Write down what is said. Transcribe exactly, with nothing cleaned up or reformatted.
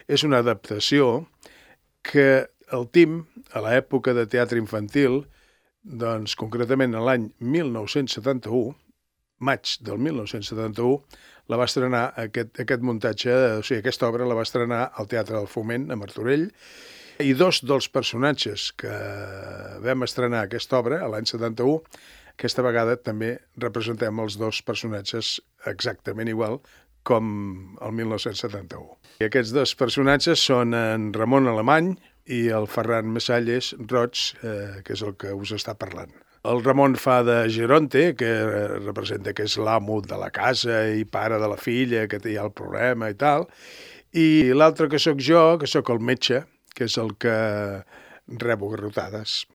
és una adaptació que el Tim, a l'època de teatre infantil, doncs concretament l'any mil nou-cents setanta-u, maig del mil nou-cents setanta-u, la va estrenar, aquest, aquest muntatge, o sigui, aquesta obra la va estrenar al Teatre del Foment, a Martorell, i dos dels personatges que vam estrenar aquesta obra, l'any setanta-u, aquesta vegada també representem els dos personatges exactament igual com el mil nou-cents setanta-u. I aquests dos personatges són en Ramon Alemany i el Ferran Messalles Roig, eh, que és el que us està parlant. El Ramon fa de Geronte, que representa que és l'amo de la casa i pare de la filla, que té ja el problema i tal, i l'altre que sóc jo, que sóc el metge, que és el que rebo garrotades.